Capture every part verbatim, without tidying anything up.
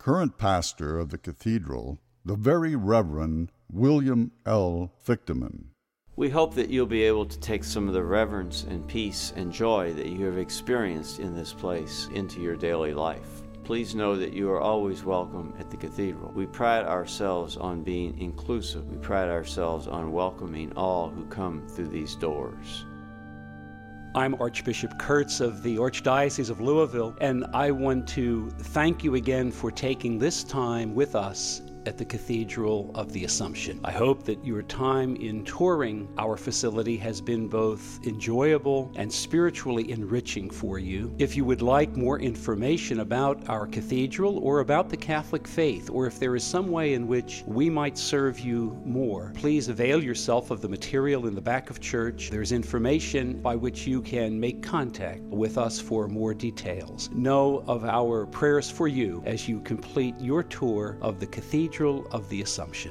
current pastor of the cathedral, the Very Reverend William L. Fichterman. We hope that you'll be able to take some of the reverence and peace and joy that you have experienced in this place into your daily life. Please know that you are always welcome at the cathedral. We pride ourselves on being inclusive. We pride ourselves on welcoming all who come through these doors. I'm Archbishop Kurtz of the Archdiocese of Louisville, and I want to thank you again for taking this time with us at the Cathedral of the Assumption. I hope that your time in touring our facility has been both enjoyable and spiritually enriching for you. If you would like more information about our cathedral or about the Catholic faith, or if there is some way in which we might serve you more, please avail yourself of the material in the back of church. There's information by which you can make contact with us for more details. Know of our prayers for you as you complete your tour of the Cathedral of the Assumption.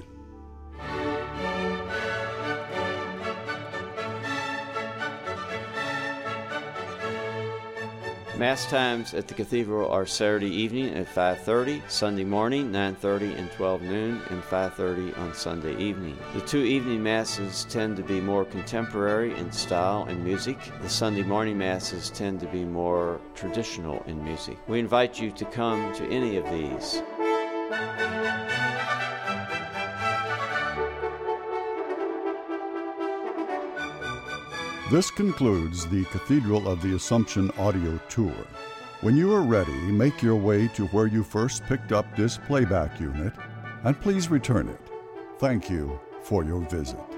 Mass times at the cathedral are Saturday evening at five thirty, Sunday morning nine thirty and twelve noon, and five thirty on Sunday evening. The two evening masses tend to be more contemporary in style and music. The Sunday morning masses tend to be more traditional in music. We invite you to come to any of these. This concludes the Cathedral of the Assumption audio tour. When you are ready, make your way to where you first picked up this playback unit, and please return it. Thank you for your visit.